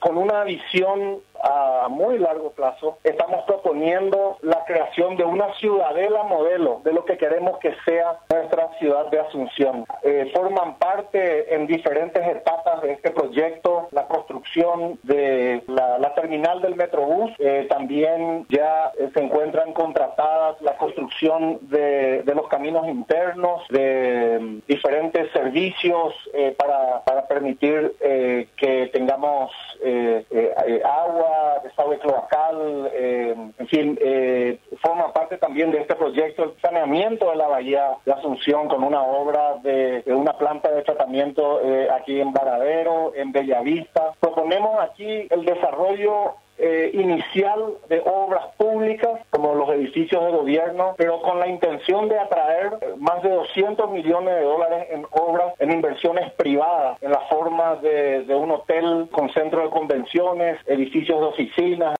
con una visión a muy largo plazo, estamos proponiendo la creación de una ciudadela modelo de lo que queremos que sea nuestra ciudad de Asunción. Forman parte en diferentes etapas de este proyecto la construcción de la terminal del Metrobús, también ya se encuentran contratadas la construcción de los caminos internos, de diferentes servicios para permitir que tengamos agua, desagüe cloacal, en fin, forma parte también de este proyecto el saneamiento de la bahía de Asunción con una obra de una planta de tratamiento aquí en Varadero, en Bellavista. Proponemos aquí el desarrollo inicial de obras públicas como los edificios de gobierno, pero con la intención de atraer más de 200 millones de dólares en obras, en inversiones privadas, en la forma de un hotel con centro de convenciones, edificios de oficinas.